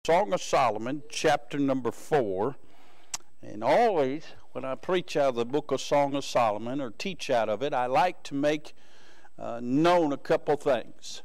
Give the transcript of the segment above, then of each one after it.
Song of Solomon, chapter number 4. And always, when I preach out of the book of Song of Solomon or teach out of it, I like to make known a couple things.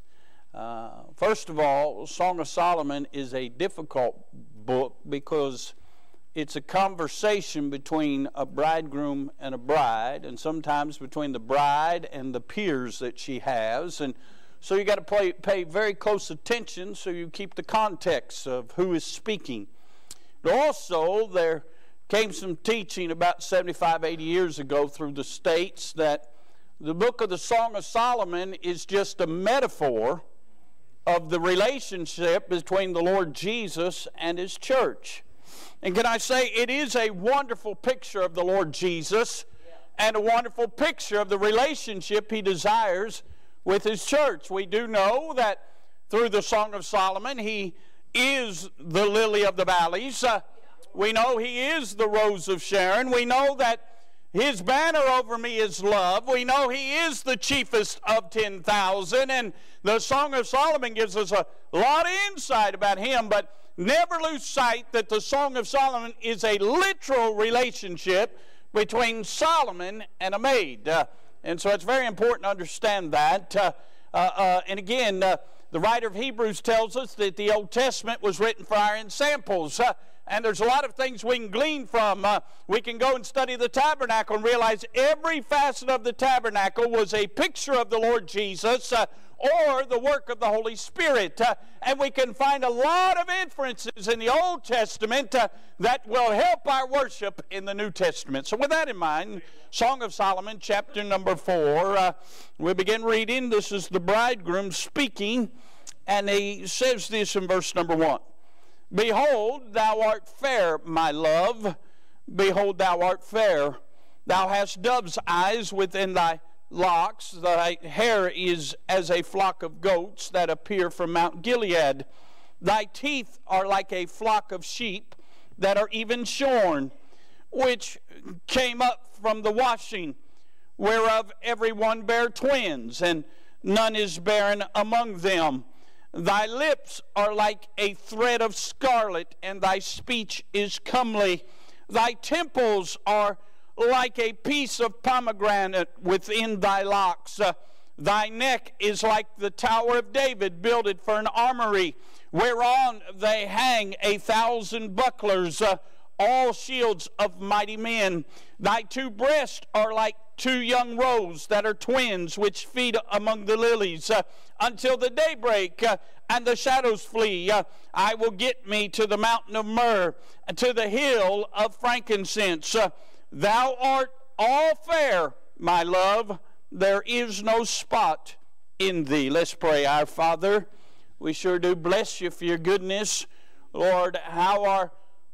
First of all, Song of Solomon is a difficult book because it's a conversation between a bridegroom and a bride, and sometimes between the bride and the peers that she has. And so you got to pay very close attention so you keep the context of who is speaking. But also, there came some teaching about 75, 80 years ago through the States that the book of the Song of Solomon is just a metaphor of the relationship between the Lord Jesus and His church. And can I say, it is a wonderful picture of the Lord Jesus and a wonderful picture of the relationship He desires with His church. We do know that through the Song of Solomon, He is the lily of the valleys. We know He is the rose of Sharon. We know that His banner over me is love. We know He is the chiefest of 10,000. And the Song of Solomon gives us a lot of insight about Him. But never lose sight that the Song of Solomon is a literal relationship between Solomon and a maid. And so it's very important to understand that. And again, the writer of Hebrews tells us that the Old Testament was written for our ensamples. And there's a lot of things we can glean from. We can go and study the tabernacle and realize every facet of the tabernacle was a picture of the Lord Jesus or the work of the Holy Spirit. And we can find a lot of inferences in the Old Testament that will help our worship in the New Testament. So with that in mind, Song of Solomon, chapter number 4, we begin reading. This is the bridegroom speaking, and he says this in verse number 1. Behold, thou art fair, my love. Behold, thou art fair. Thou hast dove's eyes within thy locks. Thy hair is as a flock of goats that appear from Mount Gilead. Thy teeth are like a flock of sheep that are even shorn, which came up from the washing, whereof every one bare twins, and none is barren among them. Thy lips are like a thread of scarlet, and thy speech is comely. Thy temples are like a piece of pomegranate within thy locks. Thy neck is like the Tower of David, builded for an armory, whereon they hang 1,000 bucklers, all shields of mighty men. Thy two breasts are like two young roes that are twins, which feed among the lilies, until the daybreak and the shadows flee. I will get me to the mountain of myrrh, to the hill of frankincense. Thou art all fair, my love. There is no spot in thee. Let's pray. Our Father, we sure do bless you for your goodness. Lord, how our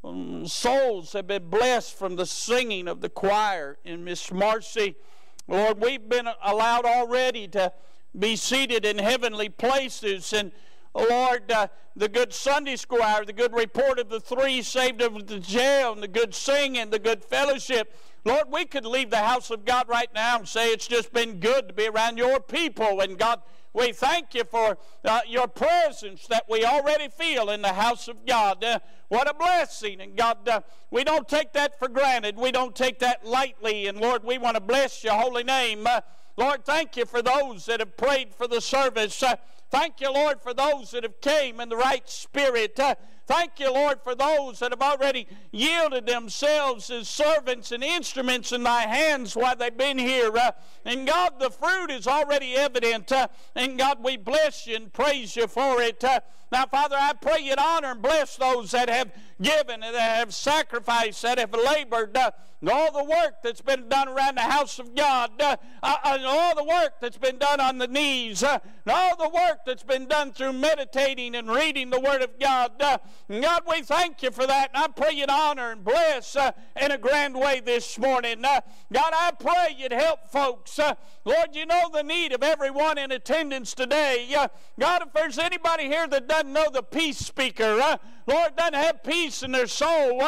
souls have been blessed from the singing of the choir in Miss Marcy. Lord, we've been allowed already to be seated in heavenly places. And Lord, the good Sunday school hour, the good report of the three saved of the jail, and the good singing, the good fellowship. Lord, we could leave the house of God right now and say it's just been good to be around your people. And God, we thank you for your presence that we already feel in the house of God. What a blessing. And God, we don't take that for granted. We don't take that lightly. And Lord, we want to bless your holy name. Lord, thank you for those that have prayed for the service. Thank you, Lord, for those that have came in the right spirit. Thank you, Lord, for those that have already yielded themselves as servants and instruments in thy hands while they've been here. And God, the fruit is already evident. And God, we bless you and praise you for it. Now, Father, I pray you'd honor and bless those that have given and that have sacrificed, that have labored, and all the work that's been done around the house of God, and all the work that's been done on the knees, and all the work that's been done through meditating and reading the Word of God. God, we thank you for that, and I pray you'd honor and bless in a grand way this morning. God, I pray you'd help folks. Lord, you know the need of everyone in attendance today. God, if there's anybody here that doesn't know the peace speaker, Lord, doesn't have peace in their soul,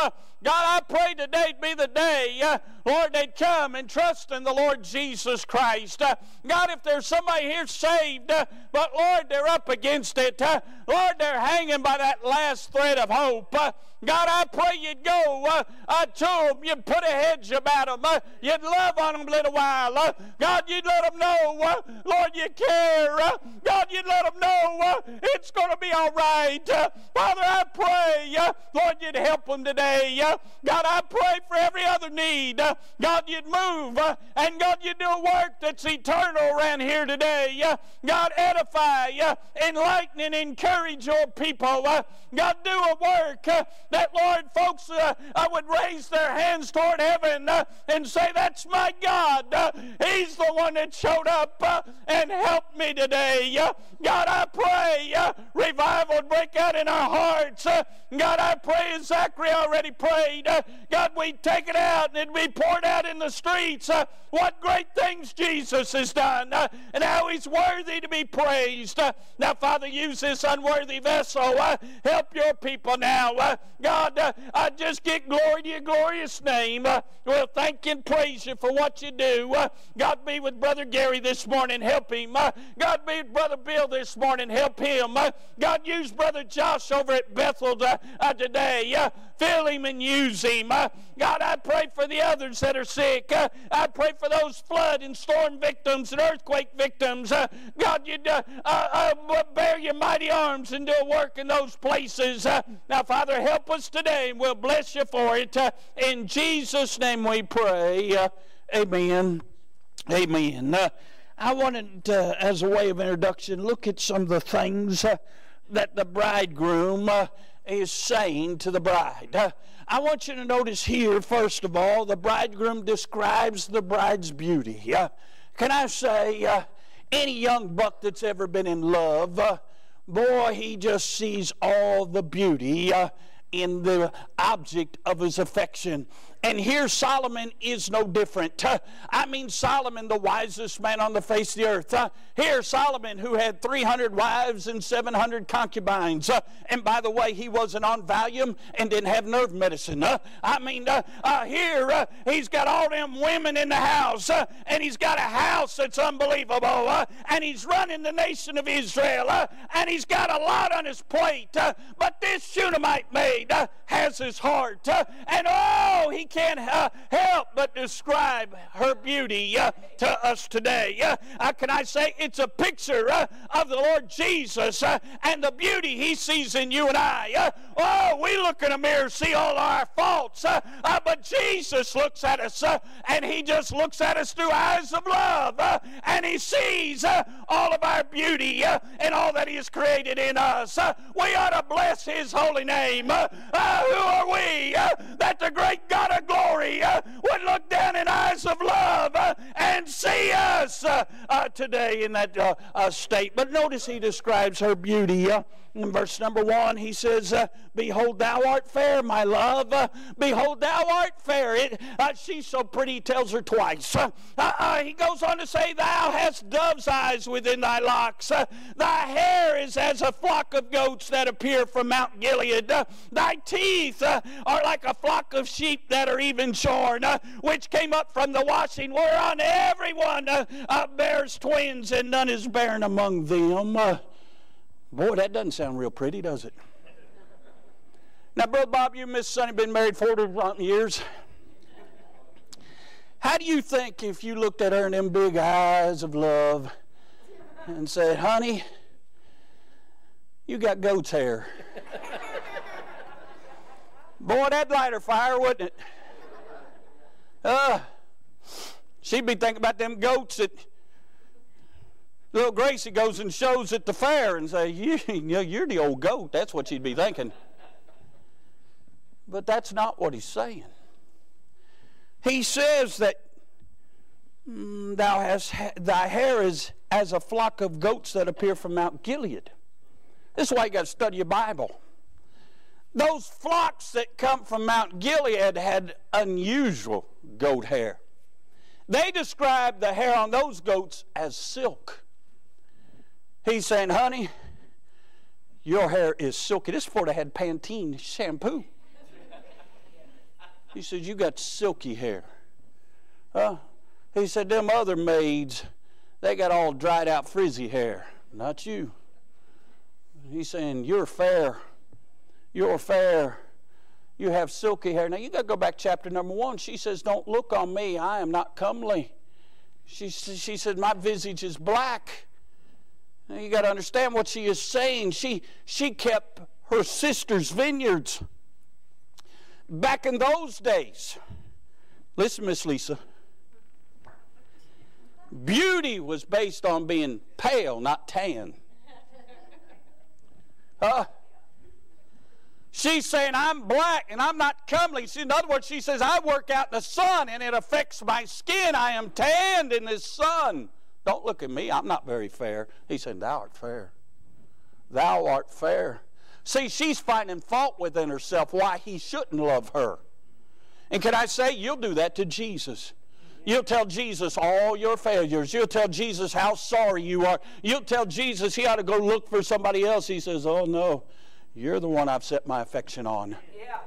God, I pray today'd be the day, Lord, they'd come and trust in the Lord Jesus Christ. God, if there's somebody here saved, but Lord, they're up against it. Lord, they're hanging by that last thread of hope. God, I pray you'd go to them. You'd put a hedge about them. You'd love on them a little while. God, you'd let them know, Lord, you care. God, you'd let them know it's going to be all right. Father, I pray, Lord, you'd help them today. God, I pray for every other need. God, you'd move. And God, you'd do a work that's eternal around here today. God, edify, enlighten, and encourage your people. God, do a work that, Lord, folks would raise their hands toward heaven and say, that's my God. He's the one that showed up and helped me today. God, I pray revival would break out in our hearts. God, I pray, as Zachary already prayed, God, we'd take it out and it'd be poured out in the streets. What great things Jesus has done and how he's worthy to be praised. Now, Father, use this unworthy vessel. Help your people now. God, I just get glory to your glorious name. We'll thank you and praise you for what you do. God, be with Brother Gary this morning. Help him. God, be with Brother Bill this morning. Help him. God, use Brother Josh over at Bethel today. Fill him and use him. God, I pray for the others that are sick. I pray for those flood and storm victims and earthquake victims. God, you'd bear your mighty arms and do a work in those places. Now, Father, help us today, and we'll bless you for it. In Jesus' name we pray. Amen. Amen. I wanted, as a way of introduction, look at some of the things that the bridegroom is saying to the bride. I want you to notice here, first of all, the bridegroom describes the bride's beauty. Can I say, any young buck that's ever been in love, boy, he just sees all the beauty in the object of his affection. And here Solomon is no different. I mean, Solomon, the wisest man on the face of the earth. Here Solomon, who had 300 wives and 700 concubines. And by the way, he wasn't on Valium and didn't have nerve medicine. I mean, here he's got all them women in the house. And he's got a house that's unbelievable. And he's running the nation of Israel. And he's got a lot on his plate. But this Shunammite maid has his heart. And oh, he can't help but describe her beauty to us today. Can I say it's a picture of the Lord Jesus and the beauty he sees in you and I. We look in a mirror, see all our faults, but Jesus looks at us and he just looks at us through eyes of love, and he sees all of our beauty and all that he has created in us. We ought to bless his holy name. Who are we that the great God of glory would look down in eyes of love and see us today in that state? But notice he describes her beauty. In verse number 1, he says, behold, thou art fair, my love. Behold, thou art fair. She's so pretty, he tells her twice. He goes on to say, thou hast dove's eyes within thy locks. Thy hair is as a flock of goats that appear from Mount Gilead. Thy teeth are like a flock of sheep that are even shorn, which came up from the washing, whereon everyone bears twins, and none is barren among them. Boy, that doesn't sound real pretty, does it? Now, Brother Bob, you and Miss Sonny have been married 40 years. How do you think if you looked at her in them big eyes of love and said, honey, you got goat's hair? Boy, that'd light her fire, wouldn't it? She'd be thinking about them goats that little Gracie goes and shows at the fair and say, you're the old goat. That's what she'd be thinking. But that's not what he's saying. He says that thy hair is as a flock of goats that appear from Mount Gilead. This is why you got to study your Bible. Those flocks that come from Mount Gilead had unusual goat hair. They described the hair on those goats as silk. He's saying, honey, your hair is silky. This is before they had Pantene shampoo. He said, you got silky hair. He said, them other maids, they got all dried out frizzy hair. Not you. He's saying, you're fair. You're fair. You have silky hair. Now, you got to go back chapter number 1. She says, don't look on me. I am not comely. She said, my visage is black. Now, you got to understand what she is saying. She kept her sister's vineyards. Back in those days, listen, Miss Lisa, beauty was based on being pale, not tan. She's saying, I'm black and I'm not comely. In other words, she says, I work out in the sun and it affects my skin. I am tanned in the sun. Don't look at me. I'm not very fair. He said, thou art fair. Thou art fair. See, she's finding fault within herself why he shouldn't love her. And can I say, you'll do that to Jesus. You'll tell Jesus all your failures. You'll tell Jesus how sorry you are. You'll tell Jesus he ought to go look for somebody else. He says, oh no, you're the one I've set my affection on.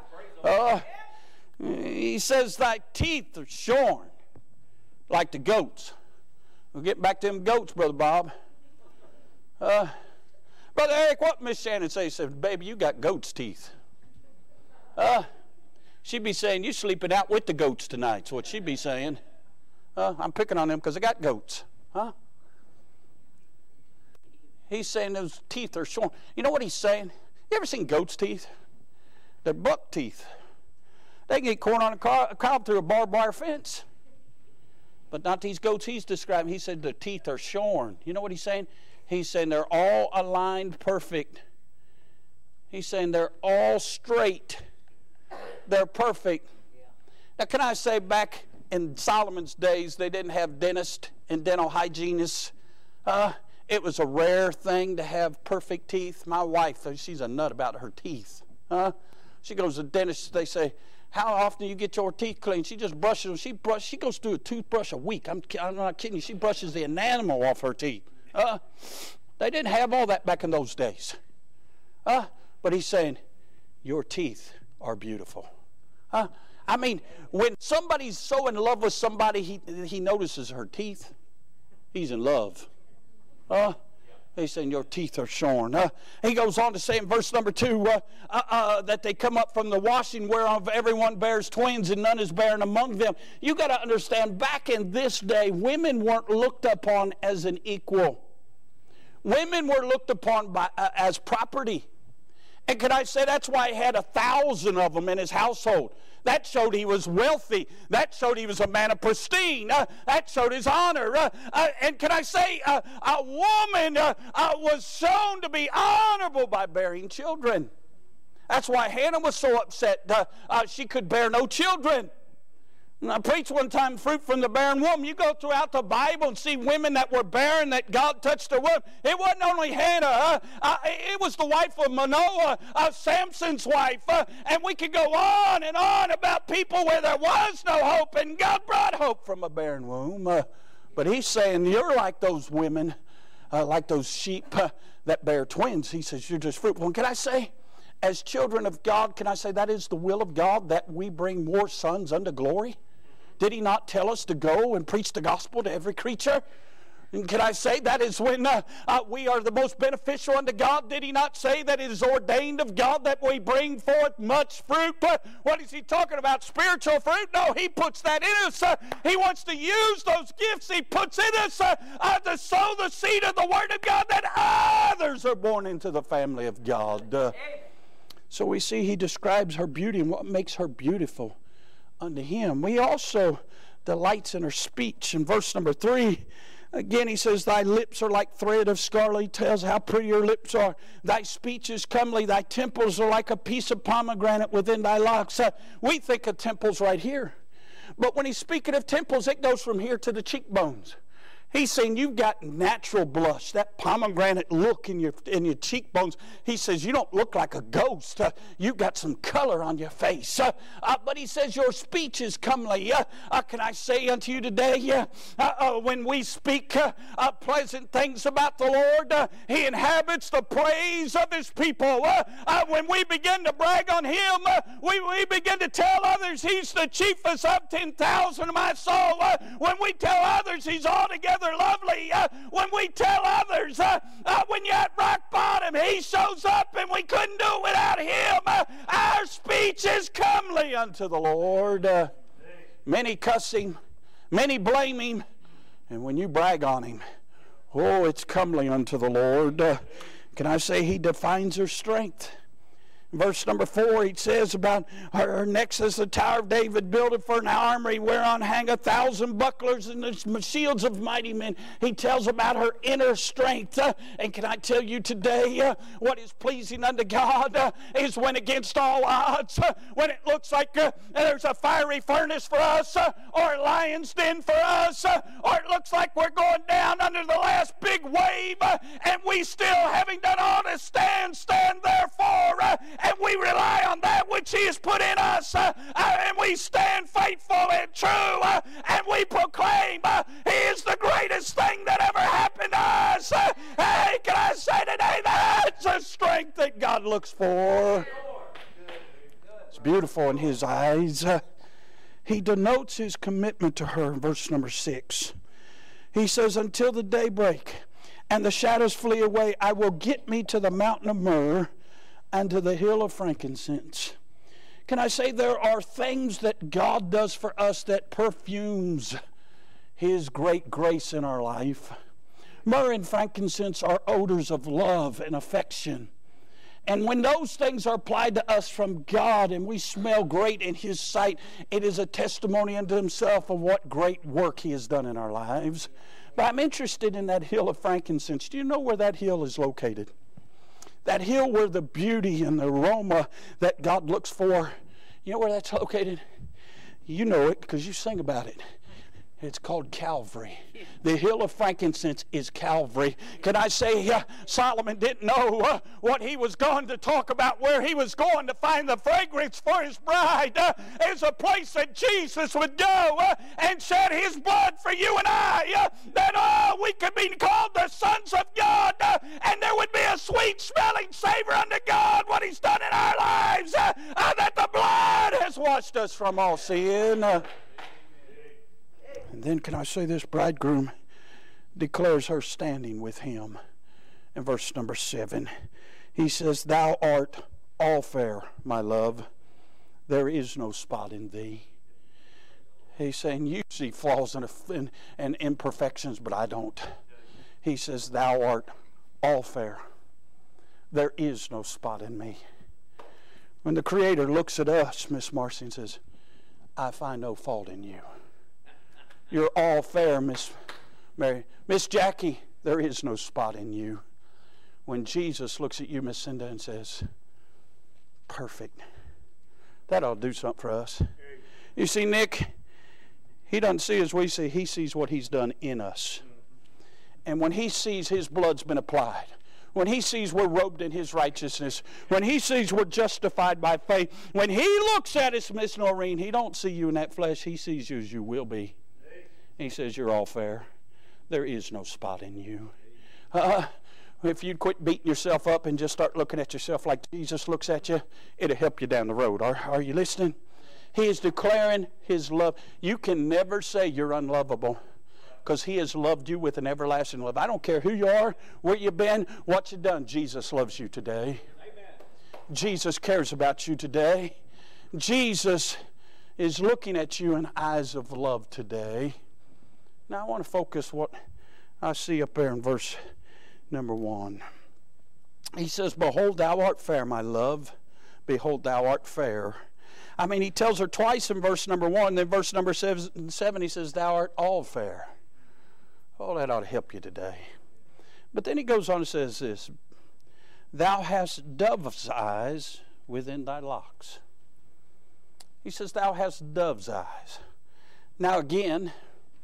He says, thy teeth are shorn like the goats. We'll get back to them goats, Brother Bob. Brother Eric, what Miss Shannon say? She said, baby, you got goat's teeth. She'd be saying, you sleeping out with the goats tonight. That's what she'd be saying. I'm picking on them because I got goats. He's saying those teeth are shorn. You know what he's saying? You ever seen goat's teeth? They're buck teeth. They can get corn on a cob through a barbed wire fence. But not these goats he's describing. He said the teeth are shorn. You know what he's saying? He's saying they're all aligned perfect. He's saying they're all straight. They're perfect. Now, can I say back in Solomon's days, they didn't have dentists and dental hygienists. It was a rare thing to have perfect teeth. My wife, she's a nut about her teeth. She goes to the dentist. They say, how often do you get your teeth cleaned? She just brushes them. She goes through a toothbrush a week. I'm not kidding you. She brushes the enamel off her teeth. They didn't have all that back in those days. But he's saying, your teeth are beautiful. I mean, when somebody's so in love with somebody, he notices her teeth. He's in love. He's saying, your teeth are shorn. He goes on to say in verse number 2, that they come up from the washing whereof everyone bears twins and none is barren among them. You got to understand, back in this day, women weren't looked upon as an equal. Women were looked upon as property. And can I say that's why he had 1,000 of them in his household. That showed he was wealthy. That showed he was a man of pristine. That showed his honor. And can I say a woman was shown to be honorable by bearing children. That's why Hannah was so upset. She could bear no children. And I preached one time, fruit from the barren womb. You go throughout the Bible and see women that were barren, that God touched their womb. It wasn't only Hannah. It was the wife of Manoah, Samson's wife. And we could go on and on about people where there was no hope, and God brought hope from a barren womb. But he's saying, you're like those women, like those sheep that bear twins. He says, you're just fruitful. And can I say, as children of God, can I say that is the will of God, that we bring more sons unto glory? Did he not tell us to go and preach the gospel to every creature? And can I say that is when we are the most beneficial unto God? Did he not say that it is ordained of God that we bring forth much fruit? What is he talking about? Spiritual fruit? No, he puts that in us. He wants to use those gifts he puts in us to sow the seed of the word of God, that others are born into the family of God. So we see he describes her beauty and what makes her beautiful unto him. We also delights in her speech. In verse number 3, again he says, thy lips are like thread of scarlet. He tells how pretty her lips are. Thy speech is comely. Thy temples are like a piece of pomegranate within thy locks. We think of temples right here. But when he's speaking of temples, it goes from here to the cheekbones. He's saying you've got natural blush, that pomegranate look in your cheekbones. He says you don't look like a ghost. You've got some color on your face. But he says your speech is comely. Can I say unto you today, when we speak pleasant things about the Lord, He inhabits the praise of His people. When we begin to brag on Him, we begin to tell others He's the chiefest of 10,000 of my soul. When we tell others He's altogether lovely, when we tell others when you're at rock bottom He shows up and we couldn't do it without Him, our speech is comely unto the Lord. Many cuss Him, many blame Him, and when you brag on Him, oh, it's comely unto the Lord. Can I say He defines her strength? Verse number 4, he says about her next is the Tower of David, builded for an armory, whereon hang 1,000 bucklers and the shields of mighty men. He tells about her inner strength. And can I tell you today, what is pleasing unto God is when against all odds, when it looks like there's a fiery furnace for us, or a lion's den for us, or it looks like we're going down under the last big wave, and we still, having done all to stand therefore, and we rely on that which He has put in us, and we stand faithful and true, and we proclaim He is the greatest thing that ever happened to us. Hey, can I say today, that's a strength that God looks for. It's beautiful in His eyes. He denotes His commitment to her in verse number 6. He says, until the daybreak and the shadows flee away, I will get me to the mountain of myrrh and to the hill of frankincense. Can I say there are things that God does for us that perfumes His great grace in our life? Myrrh and frankincense are odors of love and affection. And when those things are applied to us from God and we smell great in His sight, it is a testimony unto Himself of what great work He has done in our lives. But I'm interested in that hill of frankincense. Do you know where that hill is located? That hill where the beauty and the aroma that God looks for, you know where that's located? You know it because you sing about it. It's called Calvary. The hill of frankincense is Calvary. Can I say Solomon didn't know what he was going to talk about, where he was going to find the fragrance for his bride. It's a place that Jesus would go and shed His blood for you and I, that we could be called the sons of God, and there would be a sweet smelling savor unto God what He's done in our lives, that the blood has washed us from all sin. And then can I say this, bridegroom declares her standing with Him. In verse number 7, he says, thou art all fair, my love. There is no spot in thee. He's saying, you see flaws and imperfections, but I don't. He says, thou art all fair. There is no spot in me. When the Creator looks at us, Miss Marcy, and says, I find no fault in you. You're all fair, Miss Mary. Miss Jackie, there is no spot in you. When Jesus looks at you, Miss Cinda, and says, perfect. That ought to do something for us. You see, Nick, he doesn't see as we see. He sees what He's done in us. And when He sees His blood's been applied, when He sees we're robed in His righteousness, when He sees we're justified by faith, when He looks at us, Miss Noreen, He don't see you in that flesh. He sees you as you will be. He says, you're all fair. There is no spot in you. If you'd quit beating yourself up and just start looking at yourself like Jesus looks at you, it'll help you down the road. Are you listening? He is declaring His love. You can never say you're unlovable, because He has loved you with an everlasting love. I don't care who you are, where you've been, what you've done. Jesus loves you today. Amen. Jesus cares about you today. Jesus is looking at you in eyes of love today. Now I want to focus what I see up there in verse number 1. He says, behold, thou art fair, my love. Behold, thou art fair. I mean, he tells her twice in verse number 1. Then verse number 7 he says, thou art all fair. Oh, that ought to help you today. But then he goes on and says this, thou hast dove's eyes within thy locks. He says, thou hast dove's eyes. Now again,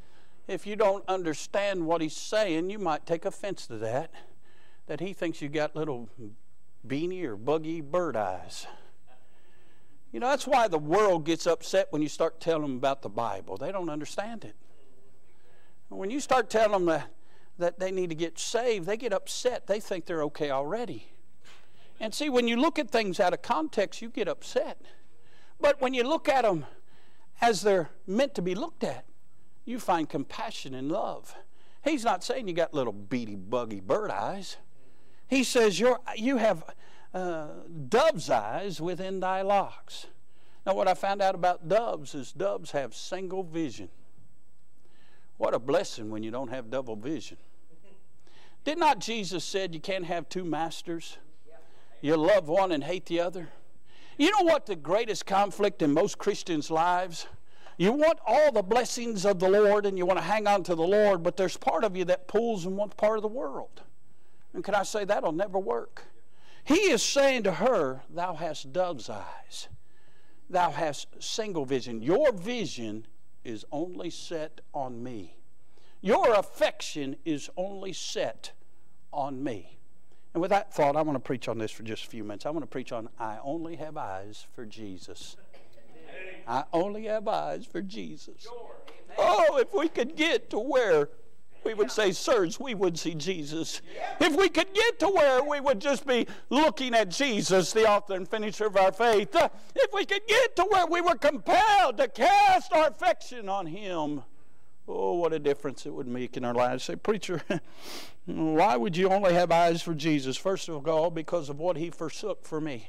if you don't understand what he's saying, you might take offense to that he thinks you got little beanie or buggy bird eyes. You know, that's why the world gets upset when you start telling them about the Bible. They don't understand it. When you start telling them that they need to get saved, they get upset. They think they're okay already. And see, when you look at things out of context, you get upset. But when you look at them as they're meant to be looked at, you find compassion and love. He's not saying you got little beady, buggy bird eyes. He says you have dove's eyes within thy locks. Now, what I found out about doves is doves have single vision. What a blessing when you don't have double vision. Did not Jesus said you can't have two masters? You love one and hate the other. You know what the greatest conflict in most Christians' lives? You want all the blessings of the Lord and you want to hang on to the Lord, but there's part of you that pulls in one part of the world. And can I say that'll never work? He is saying to her, thou hast dove's eyes. Thou hast single vision. Your vision is only set on me. Your affection is only set on me. And with that thought, I want to preach on this for just a few minutes. I want to preach on I only have eyes for Jesus. I only have eyes for Jesus. Oh, if we could get to where we would say, sirs, we would see Jesus. If we could get to where we would just be looking at Jesus, the author and finisher of our faith. If we could get to where we were compelled to cast our affection on Him. Oh, what a difference it would make in our lives. Say, preacher, why would you only have eyes for Jesus? First of all, because of what He forsook for me.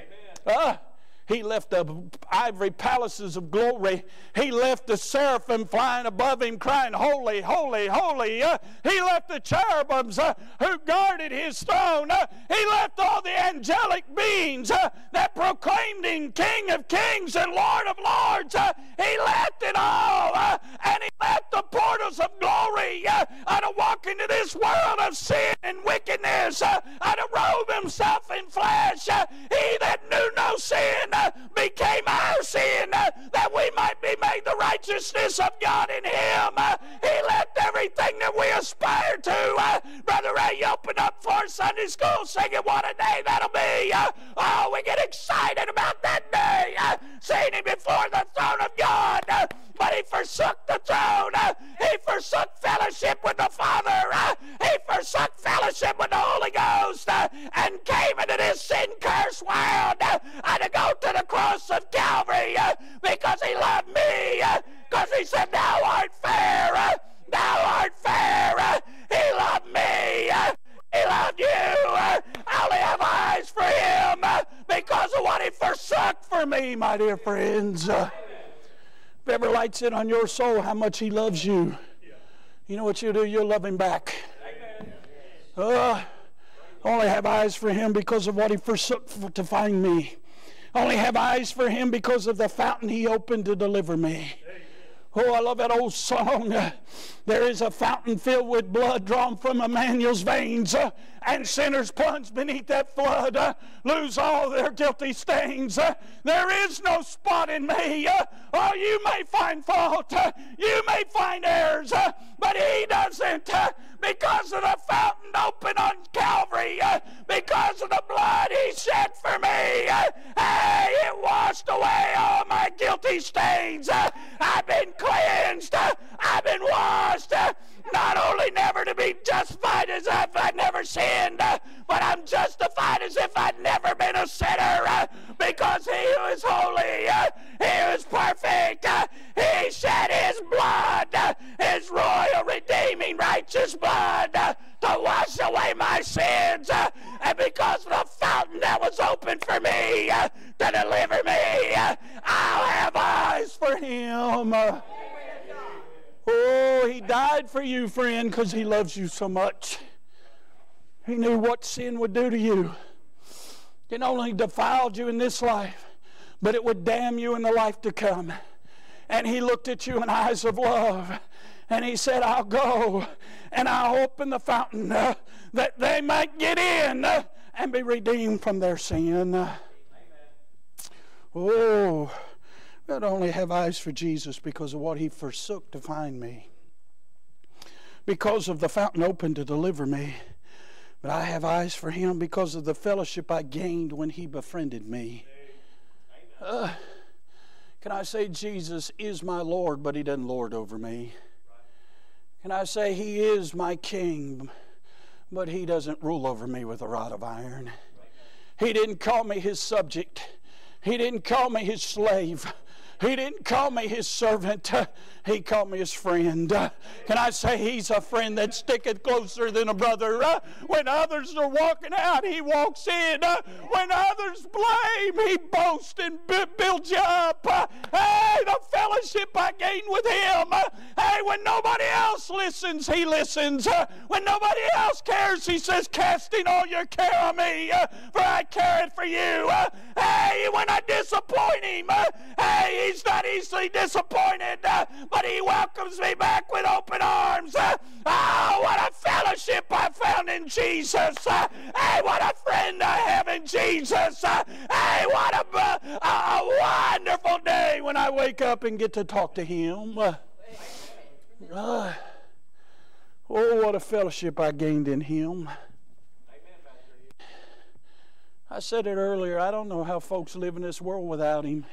He left the ivory palaces of glory. He left the seraphim flying above Him crying, holy, holy, holy. He left the cherubims who guarded His throne. He left all the angelic beings that proclaimed Him King of kings and Lord of lords. He left it all. And He left the portals of glory to walk into this world of sin and wickedness, to robe Himself in flesh. He that knew no sin became our sin, that we might be made the righteousness of God in Him. He left everything that we aspire to. Brother Ray, you opened up for Sunday school singing, what a day that'll be. Oh, we get excited about that day, seeing Him before the throne of God. But He forsook the throne. He forsook fellowship with the Father. He forsook fellowship with the Holy Ghost and came into this sin-cursed world to go to the cross of Calvary because He loved me. Because He said, thou art fair. Thou art fair. He loved me. He loved you. I only have eyes for Him because of what He forsook for me, my dear friends. If ever lights it on your soul how much He loves you, you know what you do? You'll love Him back. Only have eyes for Him because of what He forsook to find me. Only have eyes for Him because of the fountain He opened to deliver me. Oh, I love that old song. There is a fountain filled with blood drawn from Emmanuel's veins, and sinners plunged beneath that flood lose all their guilty stains. There is no spot in me. Oh, you may find fault, you may find errors, but He doesn't, because of the fountain open on Calvary, because of the blood He shed for me. Hey, it washed away all my guilty stains. I've been cleansed. I've been washed. Not only never to be justified as if I'd never sinned, but I'm justified as if I'd never been a sinner, because He who is holy, He who is perfect, He shed His blood, His royal, redeeming, righteous blood, to wash away my sins. And because of the fountain that was open for me to deliver me, I'll have eyes for Him. Oh, He died for you, friend, because He loves you so much. He knew what sin would do to you. It not only defiled you in this life, but it would damn you in the life to come. And He looked at you in eyes of love, and He said, I'll go and I'll open the fountain that they might get in and be redeemed from their sin. Oh, I only have eyes for Jesus because of what He forsook to find me. because of the fountain open to deliver me, but I have eyes for him because of the fellowship I gained when he befriended me. Can I say Jesus is my Lord, but he doesn't lord over me? Can I say he is my king, but he doesn't rule over me with a rod of iron? He didn't call me his subject. He didn't call me his slave. He didn't call me his servant. He called me his friend. Can I say he's a friend that sticketh closer than a brother? When others are walking out, he walks in. When others blame, he boasts and builds you up. Hey, the fellowship I gain with him. Hey, when nobody else listens, he listens. When nobody else cares, he says, casting all your care on me, for I care it for you. Hey, when I disappoint him, hey, he's not easily disappointed, but he welcomes me back with open arms. Oh, what a fellowship I found in Jesus. Hey, what a friend I have in Jesus. Hey, what a wonderful day when I wake up and get to talk to him. Oh, what a fellowship I gained in him. I said it earlier, I don't know how folks live in this world without him.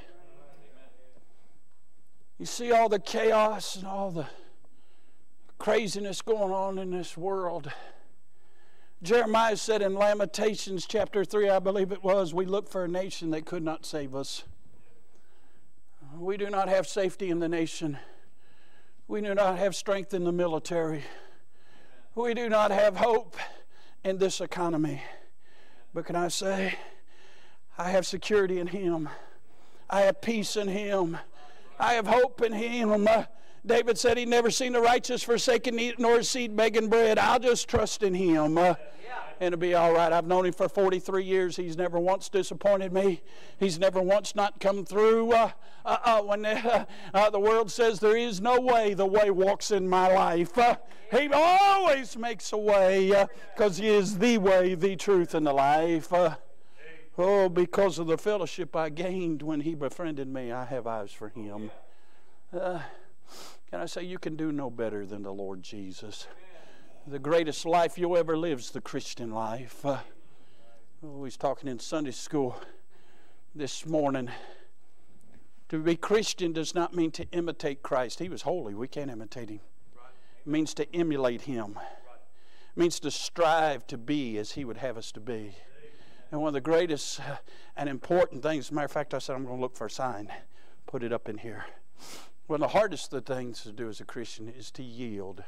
You see all the chaos and all the craziness going on in this world. Jeremiah said in Lamentations chapter 3, I believe it was, we looked for a nation that could not save us. We do not have safety in the nation. We do not have strength in the military. We do not have hope in this economy. But can I say, I have security in him. I have peace in him. I have hope in him. David said he'd never seen the righteous forsaken, nor his seed begging bread. I'll just trust in him. And it'll be all right. I've known him for 43 years. He's never once disappointed me. He's never once not come through. When the world says there is no way, the way walks in my life. He always makes a way because he is the way, the truth, and the life. Oh, because of the fellowship I gained when he befriended me, I have eyes for him. Can I say you can do no better than the Lord Jesus? The greatest life you'll ever live is the Christian life. We was talking in Sunday school this morning. To be Christian does not mean to imitate Christ. He was holy. We can't imitate him. It means to emulate him. It means to strive to be as he would have us to be. And one of the greatest and important things, as a matter of fact, I said I'm going to look for a sign, put it up in here. One of the hardest of the things to do as a Christian is to yield.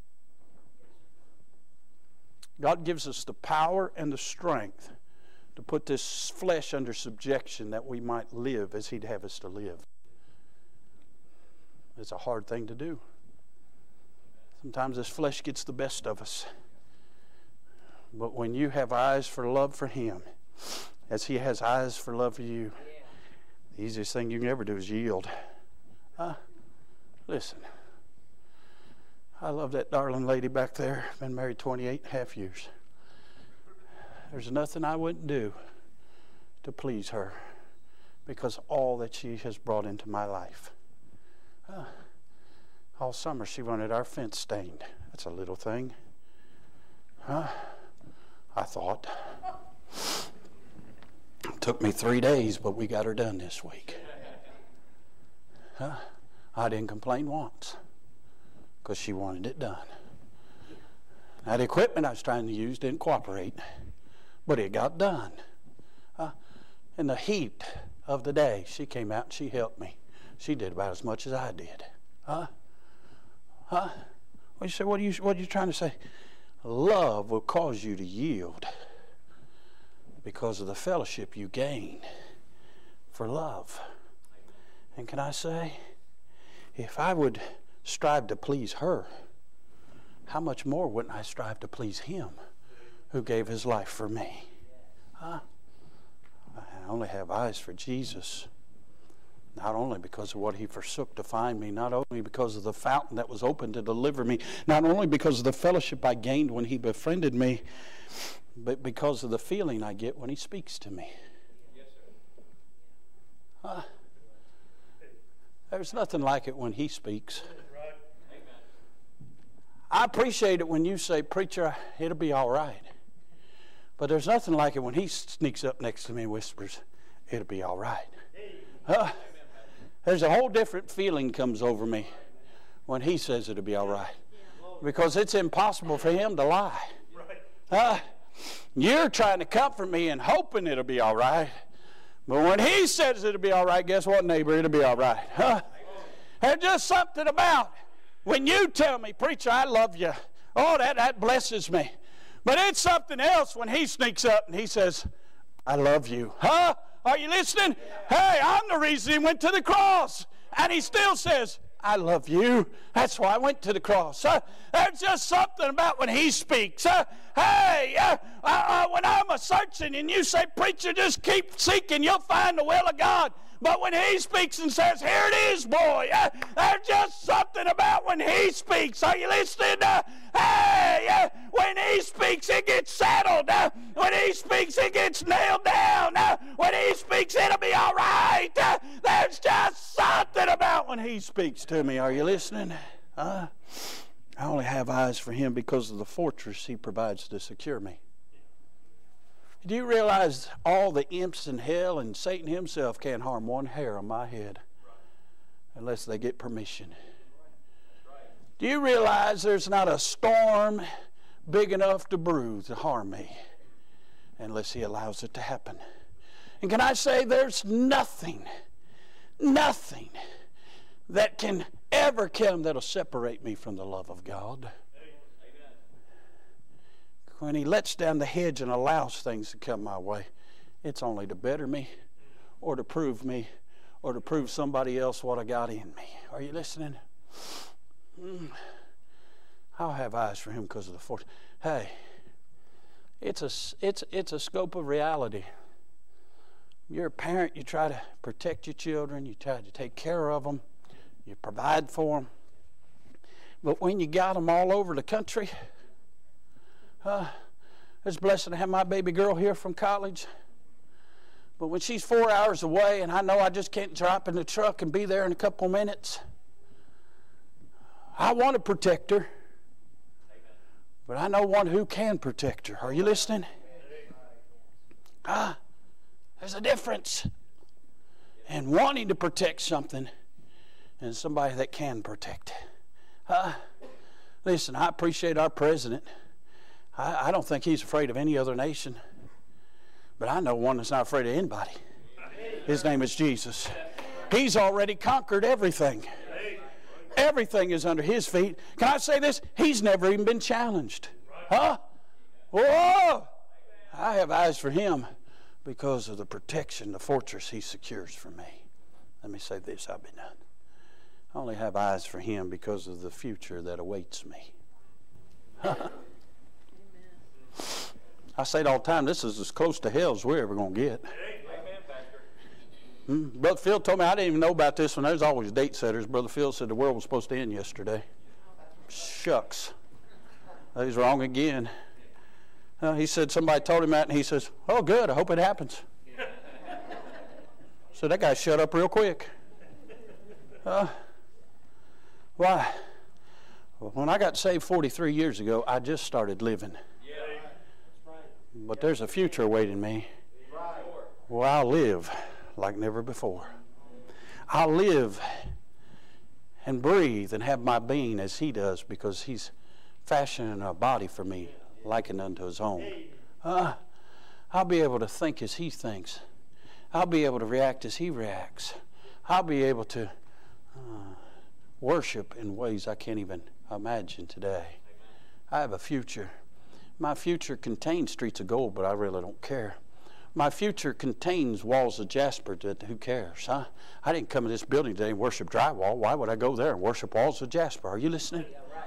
God gives us the power and the strength to put this flesh under subjection that we might live as he'd have us to live. It's a hard thing to do. Sometimes this flesh gets the best of us. But when you have eyes for love for him, as he has eyes for love for you, the easiest thing you can ever do is yield. Listen, I love that darling lady back there. Been married 28.5 years. There's nothing I wouldn't do to please her because all that she has brought into my life. All summer she wanted our fence stained. That's a little thing. I thought. It took me 3 days, but we got her done this week. I didn't complain once because she wanted it done. Now, the equipment I was trying to use didn't cooperate, but it got done. In the heat of the day, she came out and she helped me. She did about as much as I did. Well, you say, what are you trying to say? Love will cause you to yield because of the fellowship you gain for love. And can I say, if I would strive to please her, how much more wouldn't I strive to please him who gave his life for me? I only have eyes for Jesus. Not only because of what he forsook to find me, not only because of the fountain that was open to deliver me, not only because of the fellowship I gained when he befriended me, but because of the feeling I get when he speaks to me. There's nothing like it when he speaks. I appreciate it when you say, preacher, it'll be all right. But there's nothing like it when he sneaks up next to me and whispers, it'll be all right. There's a whole different feeling comes over me when he says it'll be all right. Because it's impossible for him to lie. You're trying to comfort me and hoping it'll be all right. But when he says it'll be all right, guess what, neighbor? It'll be all right. There's just something about when you tell me, preacher, I love you. Oh, that blesses me. But it's something else when he sneaks up and he says, I love you. Are you listening? Hey, I'm the reason he went to the cross. And he still says, I love you. That's why I went to the cross. There's just something about when he speaks. Hey, when I'm a-searching and you say, preacher, just keep seeking, you'll find the will of God. But when he speaks and says, here it is, boy, there's just something about when he speaks. Are you listening? Hey, when he speaks, it gets settled. When he speaks, it gets nailed down. When he speaks, it'll be all right. There's just something about when he speaks to me. Are you listening? I only have eyes for him because of the fortress he provides to secure me. Do you realize all the imps in hell and Satan himself can't harm one hair on my head unless they get permission? Do you realize there's not a storm big enough to brew to harm me unless he allows it to happen? And can I say there's nothing that can ever come that'll separate me from the love of God. When he lets down the hedge and allows things to come my way, it's only to better me or to prove me or to prove somebody else what I got in me. Are you listening? I'll have eyes for him because of the force. Hey, it's a scope of reality. You're a parent, you try to protect your children, you try to take care of them, you provide for them. But when you got them all over the country, it's a blessing to have my baby girl here from college. But when she's 4 hours away and I know I just can't drop in the truck and be there in a couple minutes, I want to protect her. But I know one who can protect her. Are you listening? There's a difference in wanting to protect something and somebody that can protect. Listen, I appreciate our president. I don't think he's afraid of any other nation. But I know one that's not afraid of anybody. His name is Jesus. He's already conquered everything. Everything is under his feet. Can I say this? He's never even been challenged. Whoa! I have eyes for him because of the protection, the fortress he secures for me. Let me say this, I'll be done. I only have eyes for him because of the future that awaits me. I say it all the time, this is as close to hell as we're ever going to get. Brother Phil told me, I didn't even know about this one. There's always date setters. Brother Phil said the world was supposed to end yesterday. Shucks. He's wrong again. He said somebody told him that, and he says, oh, good, I hope it happens. So that guy shut up real quick. Why? Well, when I got saved 43 years ago, I just started living. But there's a future awaiting me where I'll live like never before. I'll live and breathe and have my being as he does because he's fashioning a body for me likened unto his own. I'll be able to think as he thinks. I'll be able to react as he reacts. I'll be able to worship in ways I can't even imagine today. I have a future. My future contains streets of gold, but I really don't care. My future contains walls of jasper, but who cares? Huh? I didn't come to this building today and worship drywall. Why would I go there and worship walls of jasper? Are you listening?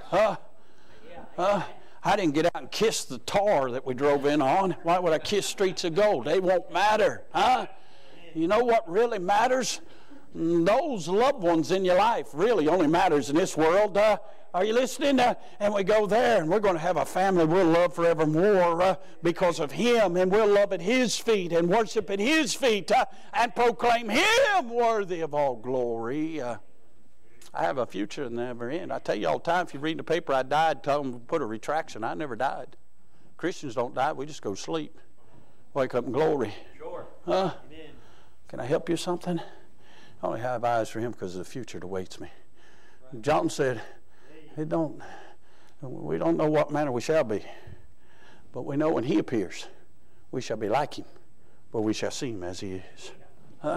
I didn't get out and kiss the tar that we drove in on. Why would I kiss streets of gold? They won't matter. You know what really matters? Those loved ones in your life really only matters in this world. Are you listening? And we go there, and we're going to have a family we'll love forevermore because of him, and we'll love at his feet and worship at his feet and proclaim him worthy of all glory. I have a future and never end. I tell you all the time, if you read the paper, I died, tell them to put a retraction. I never died. Christians don't die. We just go to sleep. Wake up in glory. Sure. Huh? Amen. Can I help you with something? I only have eyes for him because of the future that awaits me. Right. John said, we don't know what manner we shall be, but we know when he appears, we shall be like him, but we shall see him as he is. Huh?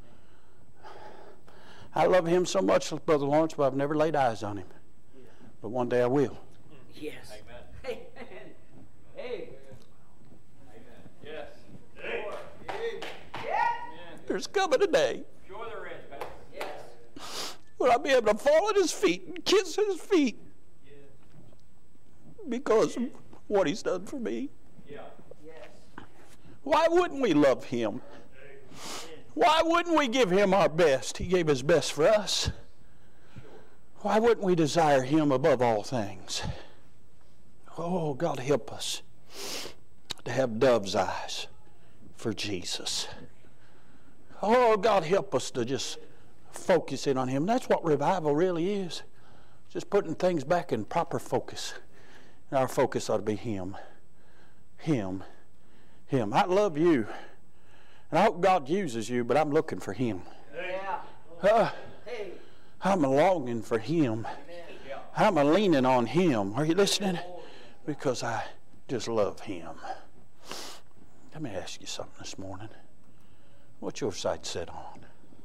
I love him so much, Brother Lawrence, but I've never laid eyes on him. But one day I will. Yes. Amen. Amen. Hey. Amen. Yes. Hey. Yeah. There's coming a day. Sure there is, Pastor. Yes. When I'll be able to fall at his feet and kiss his feet. Yes. Because of what he's done for me. Yeah. Yes. Why wouldn't we love him? Why wouldn't we give him our best? He gave his best for us. Why wouldn't we desire him above all things? Oh, God help us to have dove's eyes for Jesus. Oh, God help us to just focus in on him. That's what revival really is. Just putting things back in proper focus. And our focus ought to be him. Him. Him. I love you. And I hope God uses you, but I'm looking for him. Yeah. I'm longing for him. I'm leaning on him. Are you listening? Because I just love him. Let me ask you something this morning. What's your sight set on?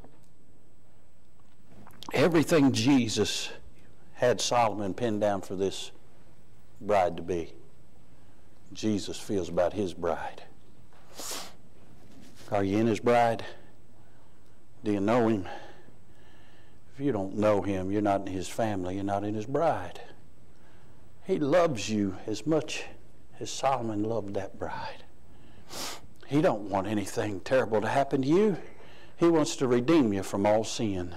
Everything Jesus had Solomon pinned down for this bride to be, Jesus feels about his bride. Are you in his bride? Do you know him? If you don't know him, you're not in his family, you're not in his bride. He loves you as much as Solomon loved that bride. He don't want anything terrible to happen to you. He wants to redeem you from all sin.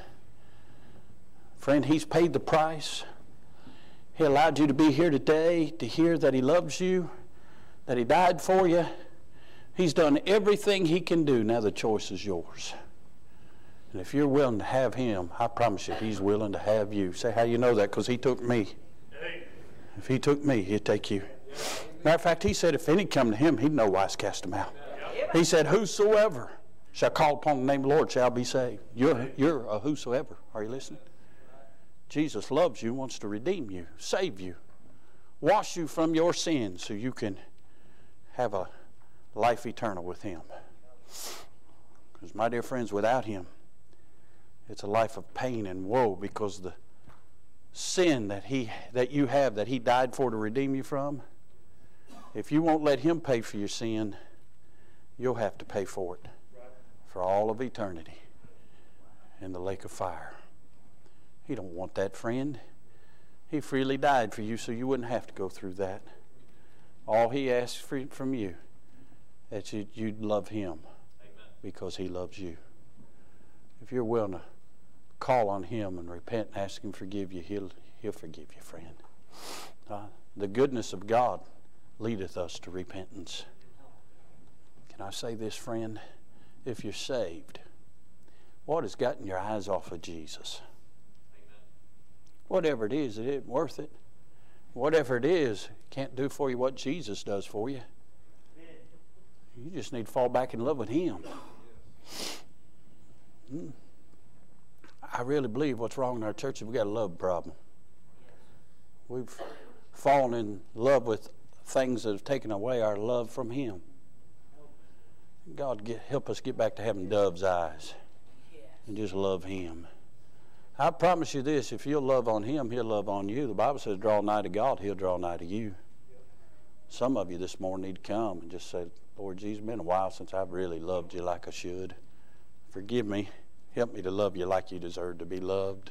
Friend, he's paid the price. He allowed you to be here today to hear that he loves you, that he died for you. He's done everything he can do. Now the choice is yours. And if you're willing to have him, I promise you he's willing to have you. Say, how you know that? Because he took me. If he took me, he'd take you. Matter of fact, he said if any come to him, he'd know why to cast them out. He said, whosoever shall call upon the name of the Lord shall be saved. You're a whosoever. Are you listening? Jesus loves you, wants to redeem you, save you, wash you from your sins so you can have a life eternal with him. Because my dear friends, without him, it's a life of pain and woe, because the sin that you have that he died for to redeem you from, if you won't let him pay for your sin, you'll have to pay for it for all of eternity in the lake of fire. He don't want that, friend. He freely died for you so you wouldn't have to go through that. All he asks from you that you'd love him. Amen. Because he loves you. If you're willing to call on him and repent and ask him to forgive you, he'll forgive you, friend. The goodness of God leadeth us to repentance. Can I say this, friend? If you're saved, what has gotten your eyes off of Jesus? Amen. Whatever it is, it isn't worth it. Whatever it is, can't do for you what Jesus does for you. You just need to fall back in love with him. I really believe what's wrong in our church is we've got a love problem. We've fallen in love with things that have taken away our love from him. God, help us get back to having dove's eyes and just love him. I promise you this, if you'll love on him, he'll love on you. The Bible says draw nigh to God, he'll draw nigh to you. Some of you this morning need to come and just say, Lord Jesus, it's been a while since I've really loved you like I should. Forgive me. Help me to love you like you deserve to be loved.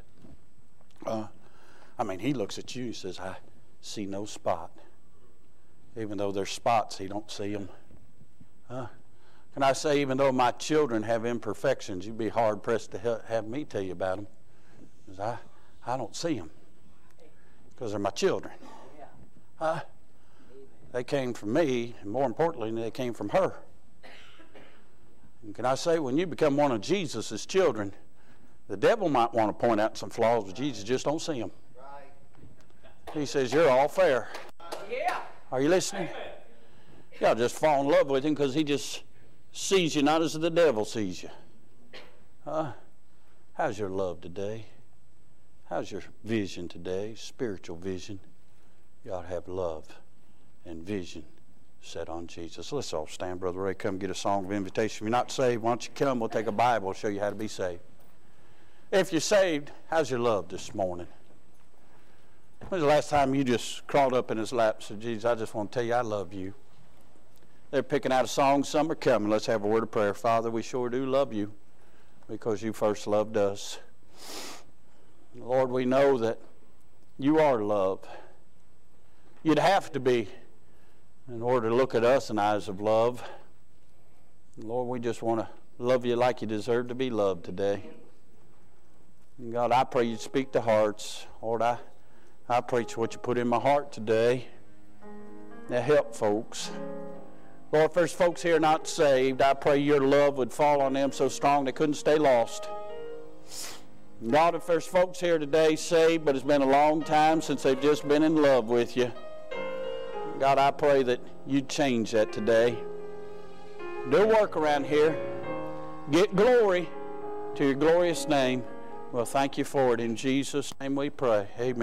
He looks at you and says, I see no spot. Even though there's spots, he don't see them. Can I say, even though my children have imperfections, you'd be hard-pressed to have me tell you about them. Because I don't see them. Because they're my children. They came from me, and more importantly, they came from her. And can I say, when you become one of Jesus' children, The devil might want to point out some flaws, but Jesus just don't see them. He says, you're all fair. Yeah. Are you listening? Y'all just fall in love with him because he just sees you not as the devil sees you. How's your love today? How's your vision today? Spiritual vision. You ought to have love and vision set on Jesus. Let's all stand, Brother Ray. Come get a song of invitation. If you're not saved, why don't you come? We'll take a Bible and show you how to be saved. If you're saved, how's your love this morning? When was the last time you just crawled up in his lap and said, Jesus, I just want to tell you I love you? They're picking out a song. Some are coming. Let's have a word of prayer. Father, we sure do love you because you first loved us. Lord, we know that you are love. You'd have to be in order to look at us in eyes of love. Lord, we just want to love you like you deserve to be loved today. And God, I pray you'd speak to hearts. Lord, I preach what you put in my heart today. Now help folks. Lord, if there's folks here not saved, I pray your love would fall on them so strong they couldn't stay lost. God, if there's folks here today saved, but it's been a long time since they've just been in love with you, God, I pray that you'd change that today. Do work around here. Get glory to your glorious name. Well, thank you for it. In Jesus' name we pray. Amen.